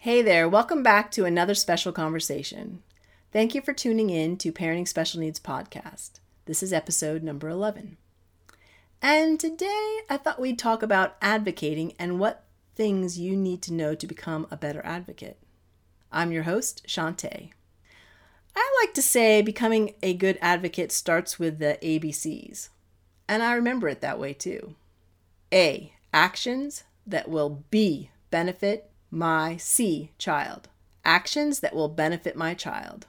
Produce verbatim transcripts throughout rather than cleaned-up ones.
Hey there, welcome back to another special conversation. Thank you for tuning in to Parenting Special Needs Podcast. This is episode number eleven. And today I thought we'd talk about advocating and what things you need to know to become a better advocate. I'm your host, Shantae. I like to say becoming a good advocate starts with the A B Cs, and I remember it that way too. A. Actions that will B. Benefit my C. Child. Actions that will benefit my child.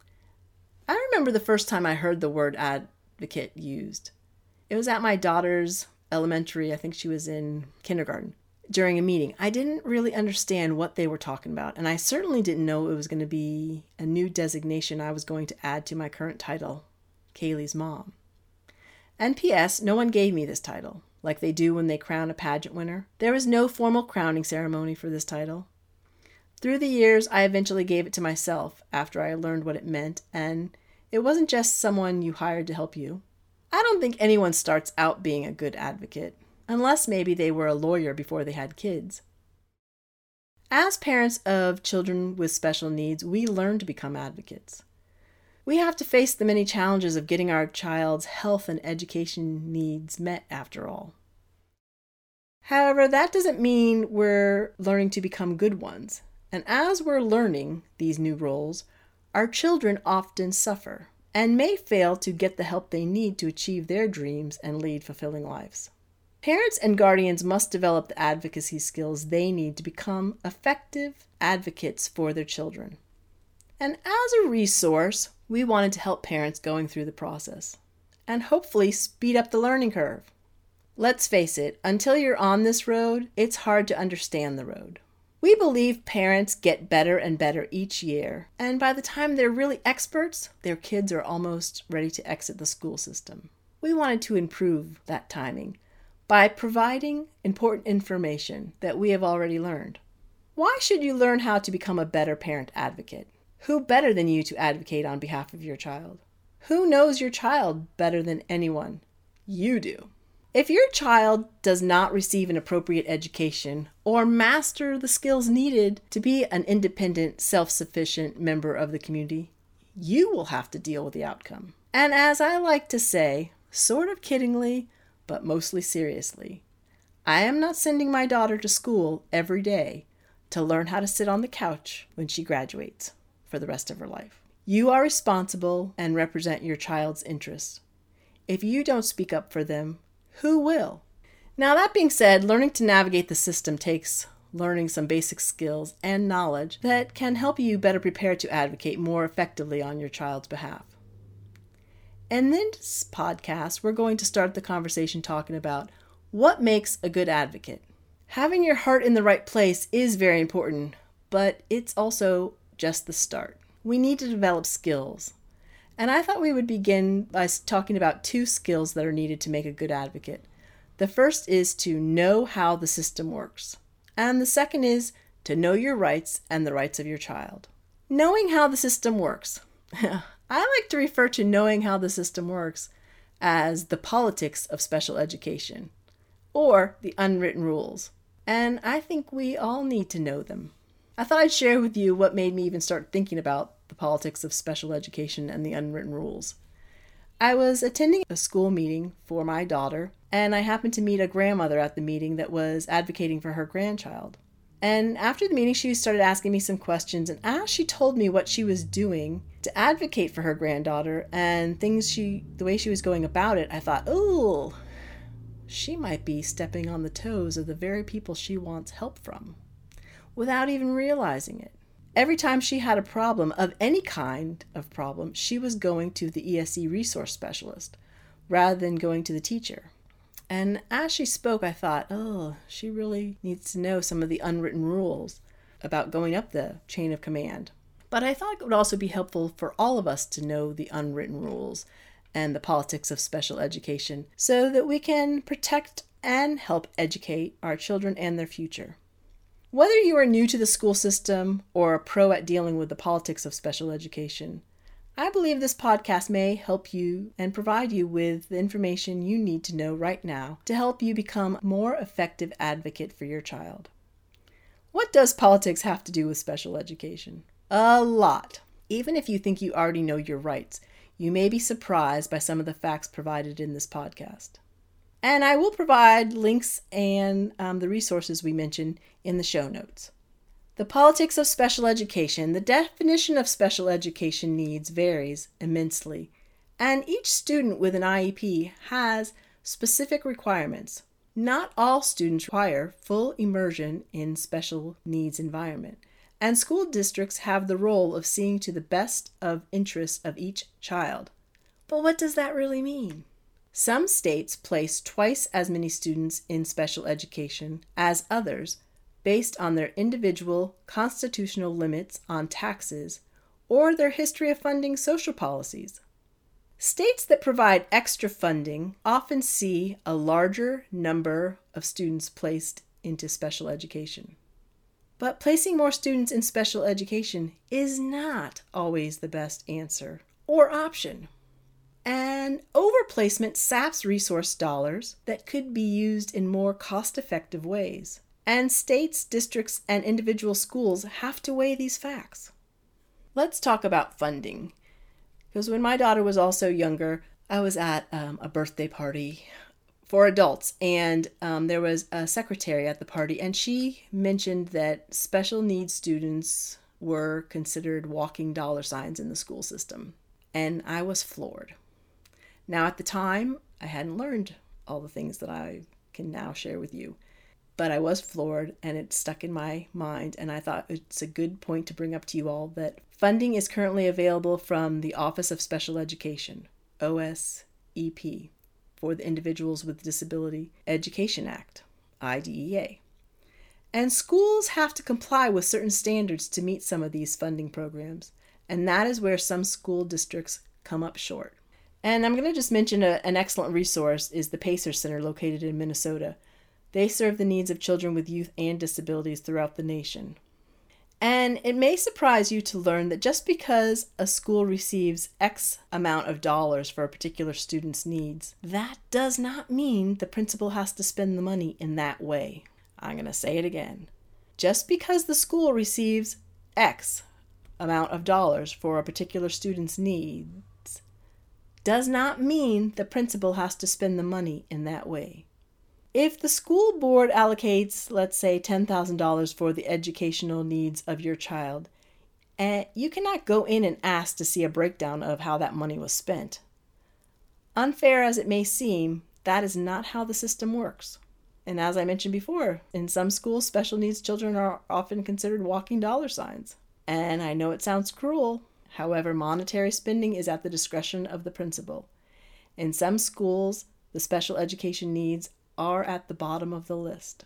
I remember the first time I heard the word advocate used. It was at my daughter's elementary, I think she was in kindergarten, during a meeting. I didn't really understand what they were talking about, and I certainly didn't know it was going to be a new designation I was going to add to my current title, Kaylee's mom. And P S, no one gave me this title, like they do when they crown a pageant winner. There was no formal crowning ceremony for this title. Through the years, I eventually gave it to myself after I learned what it meant, and it wasn't just someone you hired to help you. I don't think anyone starts out being a good advocate, unless maybe they were a lawyer before they had kids. As parents of children with special needs, we learn to become advocates. We have to face the many challenges of getting our child's health and education needs met after all. However, that doesn't mean we're learning to become good ones. And as we're learning these new roles, our children often suffer and may fail to get the help they need to achieve their dreams and lead fulfilling lives. Parents and guardians must develop the advocacy skills they need to become effective advocates for their children. And as a resource, we wanted to help parents going through the process and hopefully speed up the learning curve. Let's face it, until you're on this road, it's hard to understand the road. We believe parents get better and better each year, and by the time they're really experts, their kids are almost ready to exit the school system. We wanted to improve that timing by providing important information that we have already learned. Why should you learn how to become a better parent advocate? Who better than you to advocate on behalf of your child? Who knows your child better than anyone? You do. If your child does not receive an appropriate education or master the skills needed to be an independent, self-sufficient member of the community, you will have to deal with the outcome. And as I like to say, sort of kiddingly, but mostly seriously, I am not sending my daughter to school every day to learn how to sit on the couch when she graduates for the rest of her life. You are responsible and represent your child's interests. If you don't speak up for them, who will? Now, that being said, learning to navigate the system takes learning some basic skills and knowledge that can help you better prepare to advocate more effectively on your child's behalf. In this podcast, we're going to start the conversation talking about what makes a good advocate. Having your heart in the right place is very important, but it's also just the start. We need to develop skills. And I thought we would begin by talking about two skills that are needed to make a good advocate. The first is to know how the system works. And the second is to know your rights and the rights of your child. Knowing how the system works. I like to refer to knowing how the system works as the politics of special education, or the unwritten rules. And I think we all need to know them. I thought I'd share with you what made me even start thinking about the politics of special education and the unwritten rules. I was attending a school meeting for my daughter, and I happened to meet a grandmother at the meeting that was advocating for her grandchild. And after the meeting, she started asking me some questions, and as she told me what she was doing to advocate for her granddaughter and things she, the way she was going about it, I thought, oh, she might be stepping on the toes of the very people she wants help from, without even realizing it. Every time she had a problem of any kind of problem, she was going to the E S E resource specialist rather than going to the teacher. And as she spoke, I thought, oh, she really needs to know some of the unwritten rules about going up the chain of command. But I thought it would also be helpful for all of us to know the unwritten rules and the politics of special education so that we can protect and help educate our children and their future. Whether you are new to the school system or a pro at dealing with the politics of special education, I believe this podcast may help you and provide you with the information you need to know right now to help you become a more effective advocate for your child. What does politics have to do with special education? A lot. Even if you think you already know your rights, you may be surprised by some of the facts provided in this podcast. And I will provide links and um, the resources we mentioned in the show notes. The politics of special education. The definition of special education needs varies immensely, and each student with an I E P has specific requirements. Not all students require full immersion in special needs environment, and school districts have the role of seeing to the best of interests of each child. But what does that really mean? Some states place twice as many students in special education as others based on their individual constitutional limits on taxes or their history of funding social policies. States that provide extra funding often see a larger number of students placed into special education. But placing more students in special education is not always the best answer or option. And overplacement saps resource dollars that could be used in more cost-effective ways. And states, districts, and individual schools have to weigh these facts. Let's talk about funding. Because when my daughter was also younger, I was at um, a birthday party for adults, and um, there was a secretary at the party, and she mentioned that special needs students were considered walking dollar signs in the school system. And I was floored. Now, at the time, I hadn't learned all the things that I can now share with you. But I was floored, and it stuck in my mind, and I thought it's a good point to bring up to you all that funding is currently available from the Office of Special Education, O S E P, for the Individuals with Disability Education Act, I D E A. And schools have to comply with certain standards to meet some of these funding programs, and that is where some school districts come up short. And I'm going to just mention a, an excellent resource is the Pacer Center located in Minnesota. They serve the needs of children with youth and disabilities throughout the nation. And it may surprise you to learn that just because a school receives X amount of dollars for a particular student's needs, that does not mean the principal has to spend the money in that way. I'm going to say it again. Just because the school receives X amount of dollars for a particular student's needs does not mean the principal has to spend the money in that way. If the school board allocates, let's say, ten thousand dollars for the educational needs of your child, and you cannot go in and ask to see a breakdown of how that money was spent. Unfair as it may seem, that is not how the system works. And as I mentioned before, in some schools, special needs children are often considered walking dollar signs. And I know it sounds cruel. However, monetary spending is at the discretion of the principal. In some schools, the special education needs are at the bottom of the list.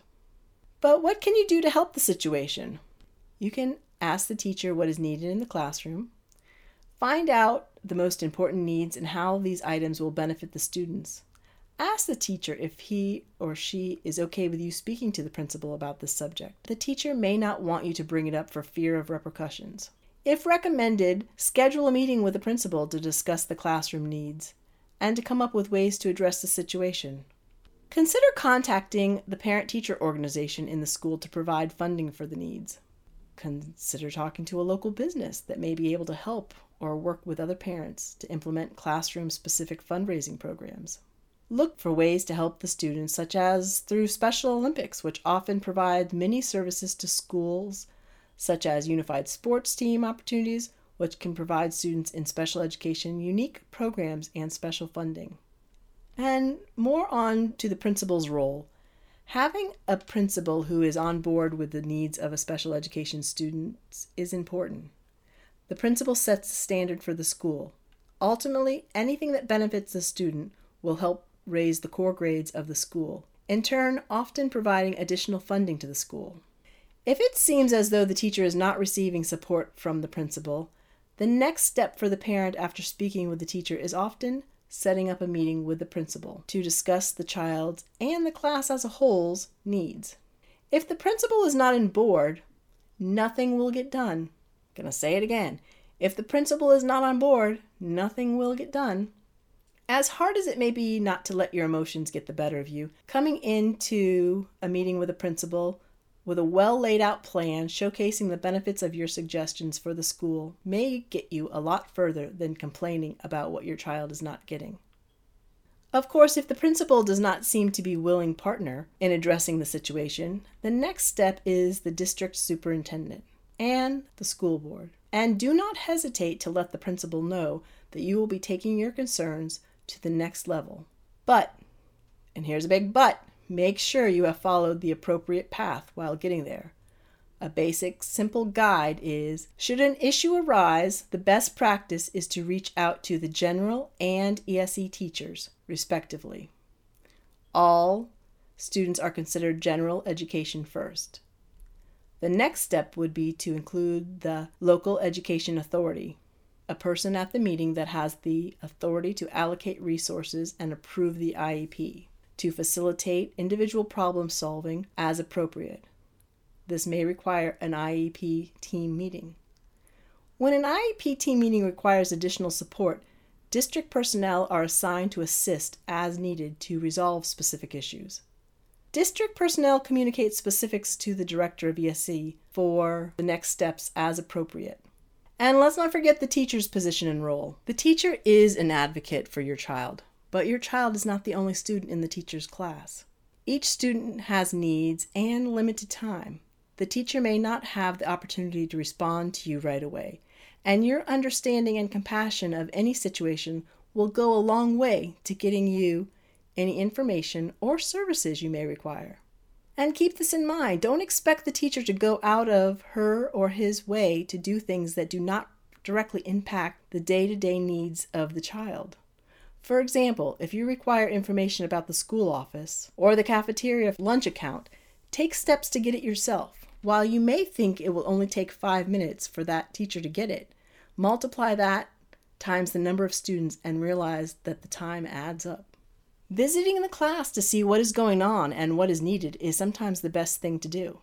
But what can you do to help the situation? You can ask the teacher what is needed in the classroom, find out the most important needs and how these items will benefit the students. Ask the teacher if he or she is okay with you speaking to the principal about this subject. The teacher may not want you to bring it up for fear of repercussions. If recommended, schedule a meeting with the principal to discuss the classroom needs and to come up with ways to address the situation. Consider contacting the parent-teacher organization in the school to provide funding for the needs. Consider talking to a local business that may be able to help or work with other parents to implement classroom-specific fundraising programs. Look for ways to help the students, such as through Special Olympics, which often provide many services to schools, such as unified sports team opportunities, which can provide students in special education unique programs and special funding. And more on to the principal's role. Having a principal who is on board with the needs of a special education student is important. The principal sets the standard for the school. Ultimately, anything that benefits the student will help raise the core grades of the school, in turn often providing additional funding to the school. If it seems as though the teacher is not receiving support from the principal, the next step for the parent after speaking with the teacher is often setting up a meeting with the principal to discuss the child's and the class as a whole's needs. If the principal is not on board, nothing will get done. I'm gonna say it again. If the principal is not on board, nothing will get done. As hard as it may be not to let your emotions get the better of you, coming into a meeting with a principal with a well laid out plan showcasing the benefits of your suggestions for the school may get you a lot further than complaining about what your child is not getting. Of course, if the principal does not seem to be a willing partner in addressing the situation, the next step is the district superintendent and the school board. And do not hesitate to let the principal know that you will be taking your concerns to the next level. But, and here's a big but, make sure you have followed the appropriate path while getting there. A basic, simple guide is, should an issue arise, the best practice is to reach out to the general and E S E teachers, respectively. All students are considered general education first. The next step would be to include the local education authority, a person at the meeting that has the authority to allocate resources and approve the I E P, to facilitate individual problem solving as appropriate. This may require an I E P team meeting. When an I E P team meeting requires additional support, district personnel are assigned to assist as needed to resolve specific issues. District personnel communicate specifics to the director of E S E for the next steps as appropriate. And let's not forget the teacher's position and role. The teacher is an advocate for your child, but your child is not the only student in the teacher's class. Each student has needs and limited time. The teacher may not have the opportunity to respond to you right away, and your understanding and compassion of any situation will go a long way to getting you any information or services you may require. And keep this in mind. Don't expect the teacher to go out of her or his way to do things that do not directly impact the day-to-day needs of the child. For example, if you require information about the school office or the cafeteria lunch account, take steps to get it yourself. While you may think it will only take five minutes for that teacher to get it, multiply that times the number of students and realize that the time adds up. Visiting the class to see what is going on and what is needed is sometimes the best thing to do.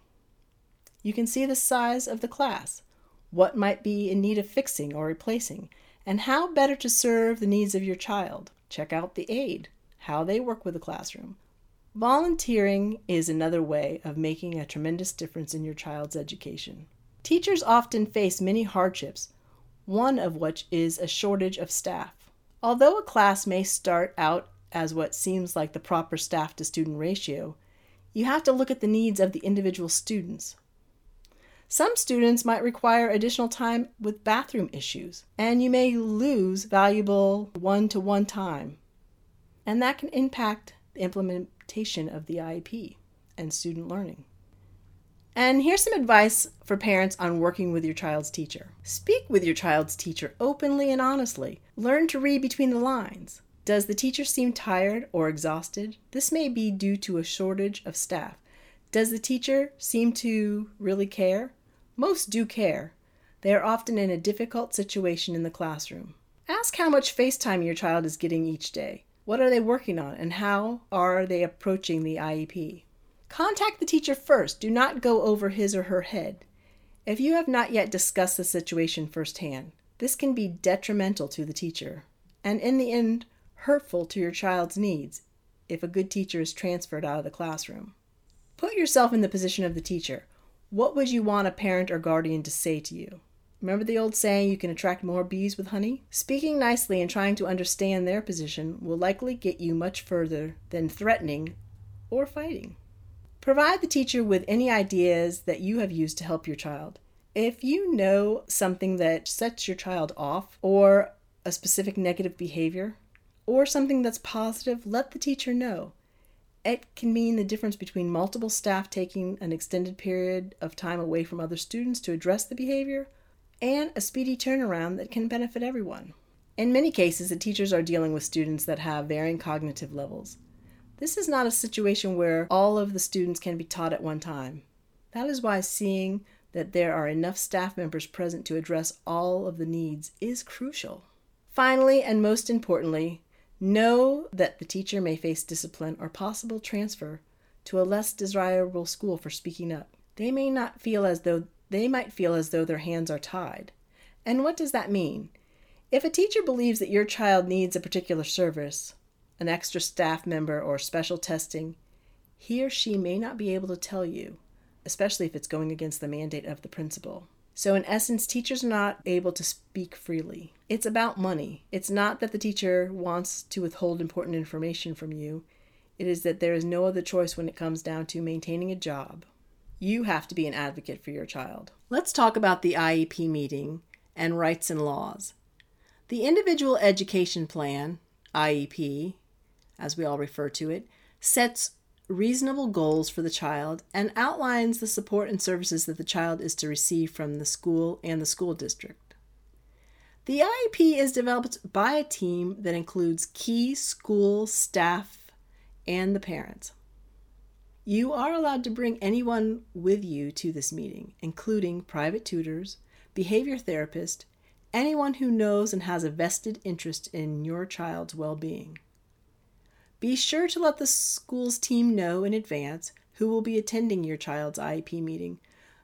You can see the size of the class, what might be in need of fixing or replacing, and how better to serve the needs of your child. Check out the aide, how they work with the classroom. Volunteering is another way of making a tremendous difference in your child's education. Teachers often face many hardships, one of which is a shortage of staff. Although a class may start out as what seems like the proper staff-to-student ratio, you have to look at the needs of the individual students. Some students might require additional time with bathroom issues, and you may lose valuable one-to-one time, and that can impact the implementation of the I E P and student learning. And here's some advice for parents on working with your child's teacher. Speak with your child's teacher openly and honestly. Learn to read between the lines. Does the teacher seem tired or exhausted? This may be due to a shortage of staff. Does the teacher seem to really care? Most do care. They are often in a difficult situation in the classroom. Ask how much face time your child is getting each day. What are they working on, and how are they approaching the I E P? Contact the teacher first. Do not go over his or her head. If you have not yet discussed the situation firsthand, this can be detrimental to the teacher, and in the end, hurtful to your child's needs if a good teacher is transferred out of the classroom. Put yourself in the position of the teacher. What would you want a parent or guardian to say to you? Remember the old saying, you can attract more bees with honey? Speaking nicely and trying to understand their position will likely get you much further than threatening or fighting. Provide the teacher with any ideas that you have used to help your child. If you know something that sets your child off, or a specific negative behavior, or something that's positive, let the teacher know. It can mean the difference between multiple staff taking an extended period of time away from other students to address the behavior, and a speedy turnaround that can benefit everyone. In many cases, the teachers are dealing with students that have varying cognitive levels. This is not a situation where all of the students can be taught at one time. That is why seeing that there are enough staff members present to address all of the needs is crucial. Finally, and most importantly, know that the teacher may face discipline or possible transfer to a less desirable school for speaking up. They may not feel as though they might feel as though their hands are tied. And what does that mean? If a teacher believes that your child needs a particular service, an extra staff member, or special testing, he or she may not be able to tell you, especially if it's going against the mandate of the principal. So in essence, teachers are not able to speak freely. It's about money. It's not that the teacher wants to withhold important information from you. It is that there is no other choice when it comes down to maintaining a job. You have to be an advocate for your child. Let's talk about the I E P meeting and rights and laws. The Individual Education Plan, I E P, as we all refer to it, sets reasonable goals for the child and outlines the support and services that the child is to receive from the school and the school district. The I E P is developed by a team that includes key school staff and the parents. You are allowed to bring anyone with you to this meeting, including private tutors, behavior therapists, anyone who knows and has a vested interest in your child's well-being. Be sure to let the school's team know in advance who will be attending your child's I E P meeting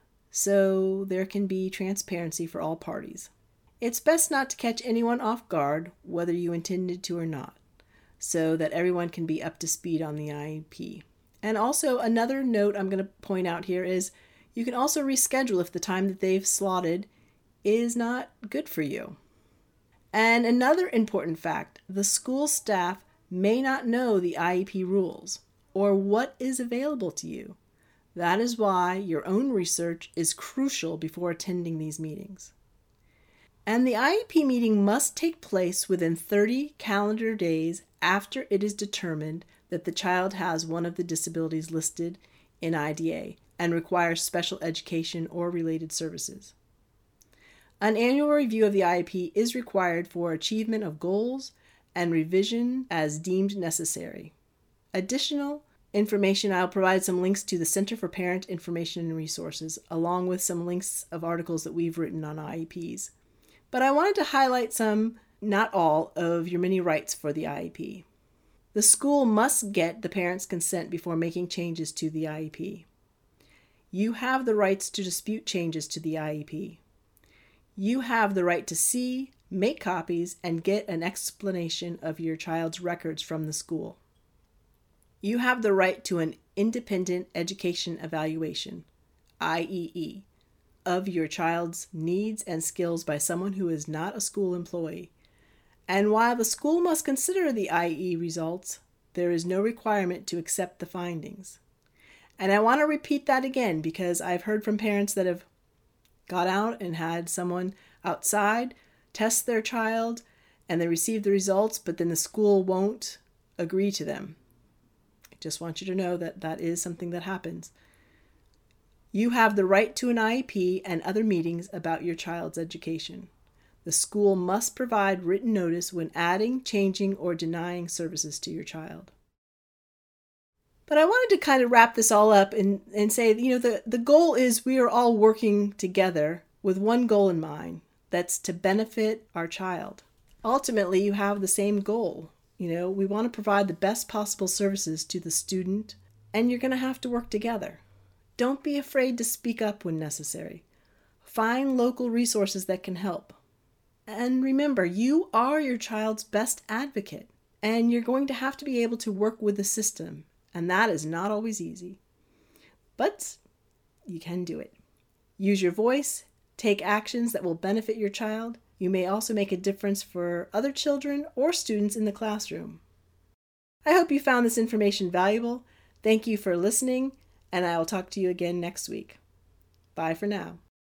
so there can be transparency for all parties. It's best not to catch anyone off guard, whether you intended to or not, so that everyone can be up to speed on the I E P. And also, another note I'm going to point out here is you can also reschedule if the time that they've slotted is not good for you. And another important fact, the school staff may not know the I E P rules or what is available to you. That is why your own research is crucial before attending these meetings. And the I E P meeting must take place within thirty calendar days after it is determined that the child has one of the disabilities listed in I D A and requires special education or related services. An annual review of the I E P is required for achievement of goals and revision as deemed necessary. Additional information, I'll provide some links to the Center for Parent Information and Resources, along with some links of articles that we've written on I E Ps. But I wanted to highlight some, not all, of your many rights for the I E P. The school must get the parent's consent before making changes to the I E P. You have the rights to dispute changes to the I E P. You have the right to see, make copies, and get an explanation of your child's records from the school. You have the right to an independent education evaluation, I E E, of your child's needs and skills by someone who is not a school employee. And while the school must consider the I E E results, there is no requirement to accept the findings. And I want to repeat that again because I've heard from parents that have got out and had someone outside test their child and they receive the results, but then the school won't agree to them. I just want you to know that that is something that happens. You have the right to an I E P and other meetings about your child's education. The school must provide written notice when adding, changing, or denying services to your child. But I wanted to kind of wrap this all up and, and say, you know, the, the goal is we are all working together with one goal in mind. That's to benefit our child. Ultimately, you have the same goal. You know, we want to provide the best possible services to the student, and you're going to have to work together. Don't be afraid to speak up when necessary. Find local resources that can help. And remember, you are your child's best advocate, and you're going to have to be able to work with the system, and that is not always easy. But you can do it. Use your voice. Take actions that will benefit your child. You may also make a difference for other children or students in the classroom. I hope you found this information valuable. Thank you for listening, and I will talk to you again next week. Bye for now.